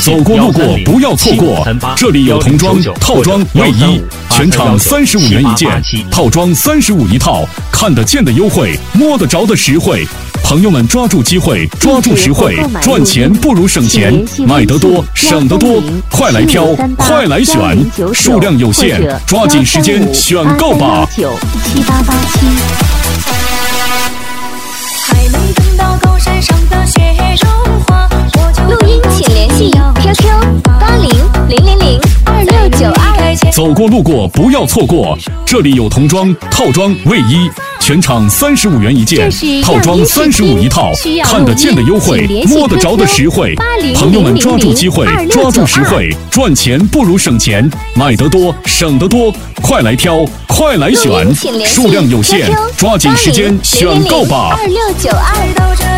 走过路过不要错过，这里有童装、套装、卫衣，全场35元一件，套装35一套，看得见的优惠，摸得着的实惠。朋友们抓住机会，抓住实惠，赚钱不如省钱，买得多省得多，快来挑，快来选，数量有限，抓紧时间选购吧。 还没等到高山上的雪融化， 录音请联系 QQ 8000002692。 走过路过不要错过，这里有童装、套装、卫衣，全场35元一件，套装35一套，看得见的优惠，摸得着的实惠。朋友们抓住机会，抓住实惠，赚钱不如省钱，买得多省得多，快来挑，快来选，数量有限，抓紧时间选购吧。 2692。